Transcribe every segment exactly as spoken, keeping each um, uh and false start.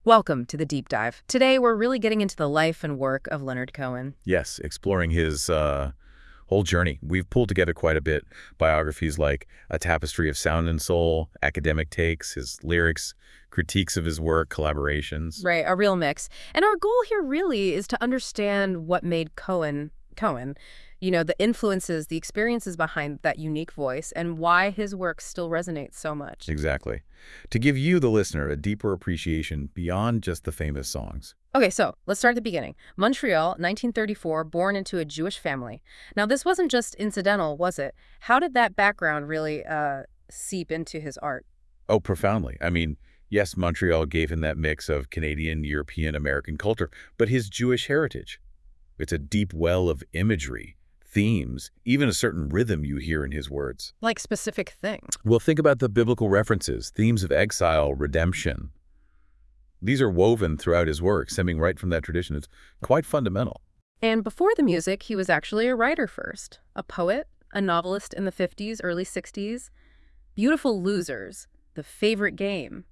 Welcome to the Deep Dive. Today, we're really getting into the life and work of Leonard Cohen. Yes, exploring his uh, whole journey. We've pulled together quite a bit. Biographies like A Tapestry of Sound and Soul, academic takes, his lyrics, critiques of his work, collaborations. Right, a real mix. And our goal here really is to understand what made Cohen Cohen. You know, the influences, the experiences behind that unique voice, and why his work still resonates so much. Exactly. To give you, the listener, a deeper appreciation beyond just the famous songs. Okay, so let's start at the beginning. Montreal, nineteen thirty-four, born into a Jewish family. Now, this wasn't just incidental, was it? How did that background really uh, seep into his art? Oh, profoundly. I mean, yes, Montreal gave him that mix of Canadian, European, American culture, but his Jewish heritage. It's a deep well of imagery, themes, even a certain rhythm you hear in his words. Like specific things. Well, think about the biblical references, themes of exile, redemption. These are woven throughout his work, stemming right from that tradition. It's quite fundamental. And before the music, he was actually a writer first, a poet, a novelist in the fifties, early sixties. Beautiful Losers, The Favorite Game.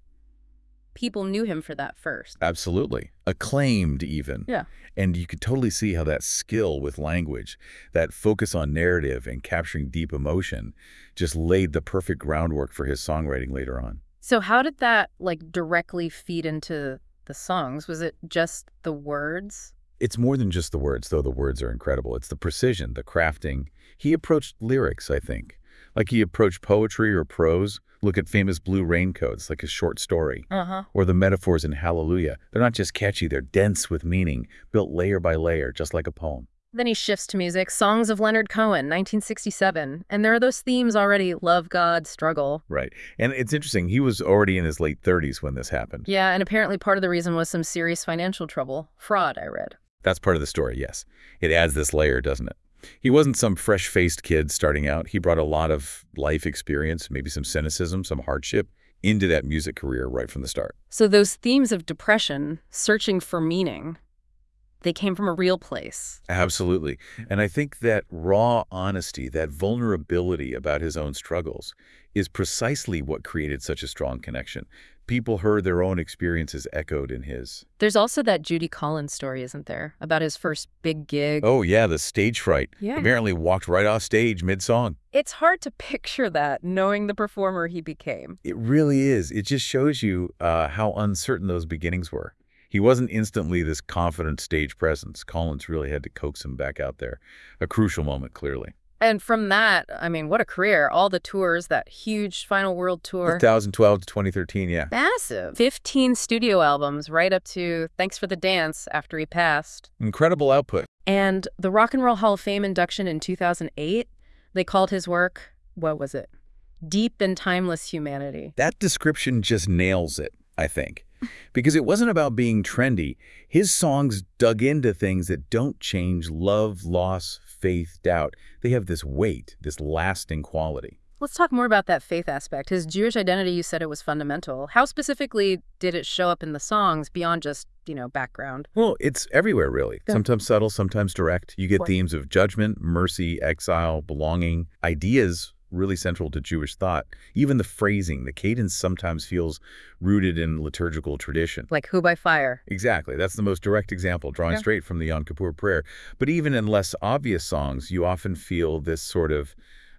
People knew him for that first. Absolutely. Acclaimed, even. Yeah. And you could totally see how that skill with language, that focus on narrative and capturing deep emotion, just laid the perfect groundwork for his songwriting later on. So how did that, like, directly feed into the songs? Was it just the words? It's more than just the words, though the words are incredible. It's the precision, the crafting. He approached lyrics, I think, like he approached poetry or prose. Look at famous Blue Raincoats, like a short story. Uh-huh. Or the metaphors in Hallelujah. They're not just catchy, they're dense with meaning, built layer by layer, just like a poem. Then he shifts to music, Songs of Leonard Cohen, nineteen sixty-seven. And there are those themes already, love, God, struggle. Right. And it's interesting, he was already in his late thirties when this happened. Yeah, and apparently part of the reason was some serious financial trouble. Fraud, I read. That's part of the story, yes. It adds this layer, doesn't it? He wasn't some fresh-faced kid starting out. He brought a lot of life experience, maybe some cynicism, some hardship, into that music career right from the start. So those themes of depression, searching for meaning, they came from a real place. Absolutely. And I think that raw honesty, that vulnerability about his own struggles, is precisely what created such a strong connection. People heard their own experiences echoed in his. There's also that Judy Collins story, isn't there? About his first big gig. Oh, yeah, the stage fright. Yeah. Apparently walked right off stage mid-song. It's hard to picture that, knowing the performer he became. It really is. It just shows you uh, how uncertain those beginnings were. He wasn't instantly this confident stage presence. Collins really had to coax him back out there. A crucial moment, clearly. And from that, I mean, what a career. All the tours, that huge Final World Tour. twenty twelve to twenty thirteen, yeah. Massive. fifteen studio albums, right up to Thanks for the Dance after he passed. Incredible output. And the Rock and Roll Hall of Fame induction in two thousand eight, they called his work, what was it? Deep and Timeless Humanity. That description just nails it, I think. Because it wasn't about being trendy. His songs dug into things that don't change: love, loss, faith, doubt. They have this weight, this lasting quality. Let's talk more about that faith aspect. His Jewish identity, you said it was fundamental. How specifically did it show up in the songs beyond just, you know, background? Well, it's everywhere, really. Yeah. Sometimes subtle, sometimes direct. You get What? themes of judgment, mercy, exile, belonging, ideas really central to Jewish thought. Even the phrasing, the cadence sometimes feels rooted in liturgical tradition. Like Who by Fire. Exactly. That's the most direct example, drawing Yeah. straight from the Yom Kippur prayer. But even in less obvious songs, you often feel this sort of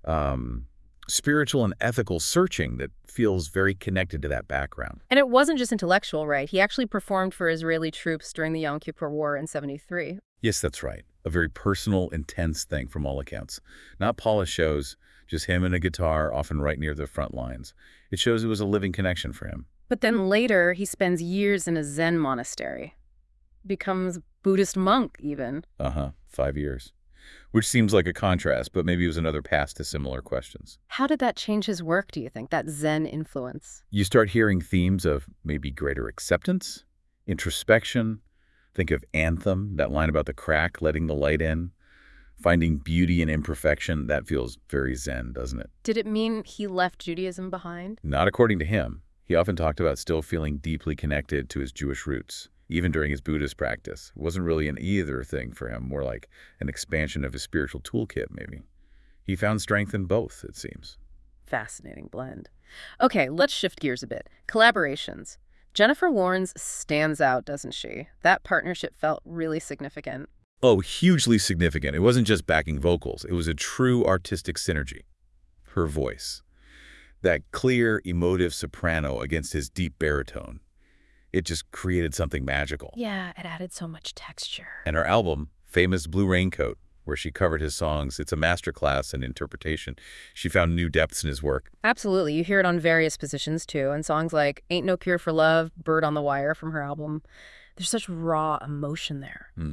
um, spiritual and ethical searching that feels very connected to that background. And it wasn't just intellectual, right? He actually performed for Israeli troops during the Yom Kippur War in seventy-three. Yes, that's right. A very personal, intense thing from all accounts. Not polished shows, just him and a guitar, often right near the front lines. It shows it was a living connection for him. But then later, he spends years in a Zen monastery. Becomes Buddhist monk, even. Uh-huh, five years. Which seems like a contrast, but maybe it was another pass to similar questions. How did that change his work, do you think, that Zen influence? You start hearing themes of maybe greater acceptance, introspection. Think of Anthem, that line about the crack, letting the light in. Finding beauty in imperfection, that feels very Zen, doesn't it? Did it mean he left Judaism behind? Not according to him. He often talked about still feeling deeply connected to his Jewish roots, even during his Buddhist practice. It wasn't really an either thing for him, more like an expansion of his spiritual toolkit, maybe. He found strength in both, it seems. Fascinating blend. Okay, let's shift gears a bit. Collaborations. Jennifer Warnes stands out, doesn't she? That partnership felt really significant. Oh, hugely significant. It wasn't just backing vocals. It was a true artistic synergy. Her voice. That clear, emotive soprano against his deep baritone. It just created something magical. Yeah, it added so much texture. And her album, Famous Blue Raincoat, where she covered his songs, it's a masterclass in interpretation. She found new depths in his work. Absolutely. You hear it on various positions, too, and songs like Ain't No Cure for Love, Bird on the Wire from her album. There's such raw emotion there. Hmm.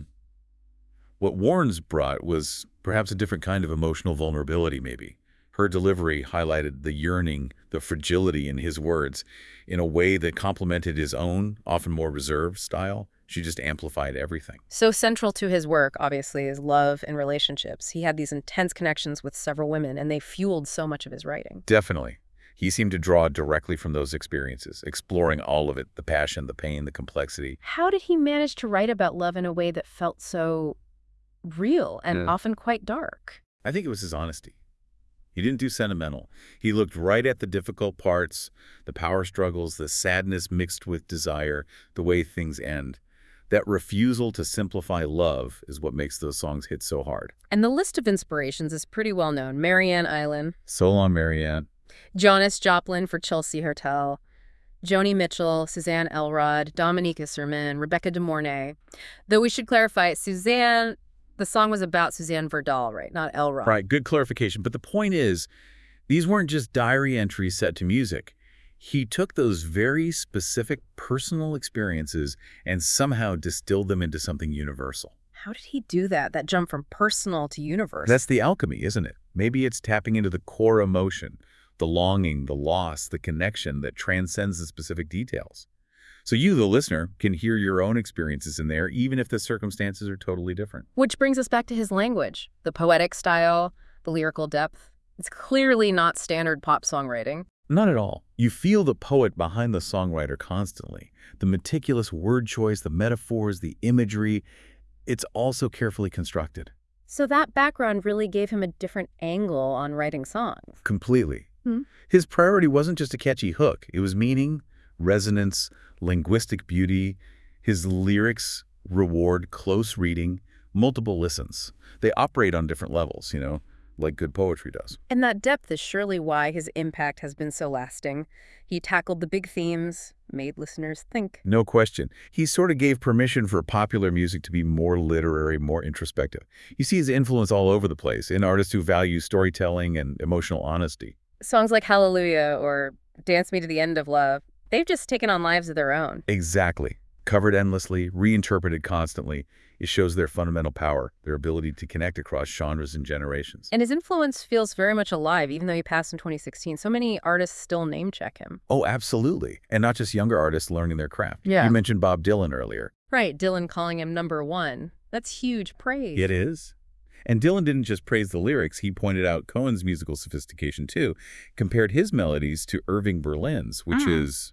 What Warnes brought was perhaps a different kind of emotional vulnerability, maybe. Her delivery highlighted the yearning, the fragility in his words in a way that complemented his own, often more reserved style. She just amplified everything. So central to his work, obviously, is love and relationships. He had these intense connections with several women, and they fueled so much of his writing. Definitely. He seemed to draw directly from those experiences, exploring all of it, the passion, the pain, the complexity. How did he manage to write about love in a way that felt so real and Yeah. often quite dark? I think it was his honesty. He didn't do sentimental. He looked right at the difficult parts, the power struggles, the sadness mixed with desire, the way things end. That refusal to simplify love is what makes those songs hit so hard. And the list of inspirations is pretty well known. Marianne Island, So Long, Marianne. Jonas Joplin for Chelsea Hotel, Joni Mitchell, Suzanne Elrod, Dominica Sermon, Rebecca De Mornay. Though we should clarify, Suzanne, the song was about Suzanne Verdal, right? Not Elrod. Right, good clarification. But the point is, these weren't just diary entries set to music. He took those very specific personal experiences and somehow distilled them into something universal. How did he do that, that jump from personal to universal? That's the alchemy, isn't it? Maybe it's tapping into the core emotion, the longing, the loss, the connection that transcends the specific details. So you, the listener, can hear your own experiences in there, even if the circumstances are totally different. Which brings us back to his language, the poetic style, the lyrical depth. It's clearly not standard pop songwriting. Not at all. You feel the poet behind the songwriter constantly. The meticulous word choice, the metaphors, the imagery, it's also carefully constructed. So that background really gave him a different angle on writing songs. Completely. Hmm. His priority wasn't just a catchy hook. It was meaning, resonance, linguistic beauty. His lyrics reward close reading, multiple listens. They operate on different levels, you know, like good poetry does. And that depth is surely why his impact has been so lasting. He tackled the big themes, made listeners think. No question. He sort of gave permission for popular music to be more literary, more introspective. You see his influence all over the place in artists who value storytelling and emotional honesty. Songs like Hallelujah or Dance Me to the End of Love, they've just taken on lives of their own. Exactly. Covered endlessly, reinterpreted constantly, it shows their fundamental power, their ability to connect across genres and generations. And his influence feels very much alive, even though he passed in twenty sixteen. So many artists still name-check him. Oh, absolutely. And not just younger artists learning their craft. Yeah. You mentioned Bob Dylan earlier. Right, Dylan calling him number one. That's huge praise. It is. And Dylan didn't just praise the lyrics, he pointed out Cohen's musical sophistication too, compared his melodies to Irving Berlin's, which Mm. is,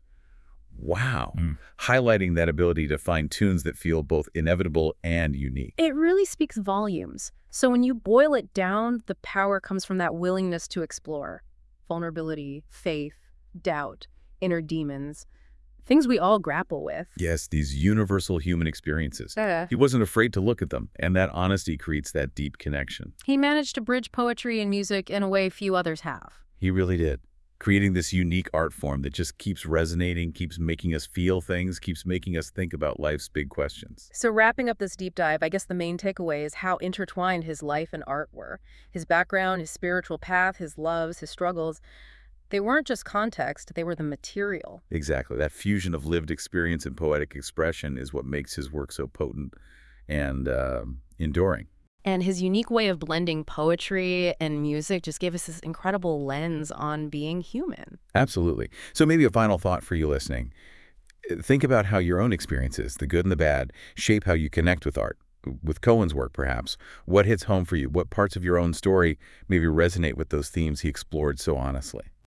wow, Mm. highlighting that ability to find tunes that feel both inevitable and unique. It really speaks volumes. So when you boil it down, the power comes from that willingness to explore. Vulnerability, faith, doubt, inner demons. Things we all grapple with. Yes, these universal human experiences. Yeah. He wasn't afraid to look at them, and that honesty creates that deep connection. He managed to bridge poetry and music in a way few others have. He really did. Creating this unique art form that just keeps resonating, keeps making us feel things, keeps making us think about life's big questions. So wrapping up this deep dive, I guess the main takeaway is how intertwined his life and art were. His background, his spiritual path, his loves, his struggles. They weren't just context, they were the material. Exactly. That fusion of lived experience and poetic expression is what makes his work so potent and uh, enduring. And his unique way of blending poetry and music just gave us this incredible lens on being human. Absolutely. So maybe a final thought for you listening. Think about how your own experiences, the good and the bad, shape how you connect with art. With Cohen's work, perhaps. What hits home for you? What parts of your own story maybe resonate with those themes he explored so honestly?